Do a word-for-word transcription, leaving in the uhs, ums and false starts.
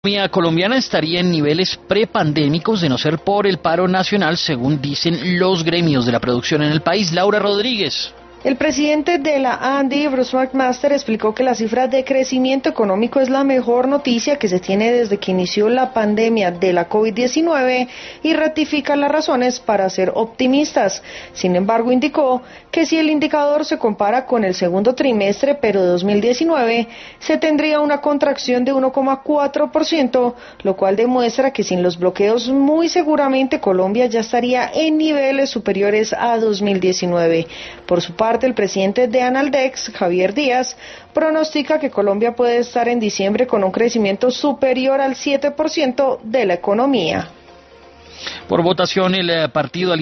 La economía colombiana estaría en niveles prepandémicos de no ser por el paro nacional, según dicen los gremios de la producción en el país. Laura Rodríguez. El presidente de la A N D I, Bruce McMaster, explicó que la cifra de crecimiento económico es la mejor noticia que se tiene desde que inició la pandemia de la COVID diecinueve y ratifica las razones para ser optimistas. Sin embargo, indicó que si el indicador se compara con el segundo trimestre, pero de dos mil diecinueve, se tendría una contracción de uno coma cuatro por ciento, lo cual demuestra que sin los bloqueos muy seguramente Colombia ya estaría en niveles superiores a dos mil diecinueve. Por su parte, el presidente de Analdex, Javier Díaz, pronostica que Colombia puede estar en diciembre con un crecimiento superior al siete por ciento de la economía. Por votación, el partido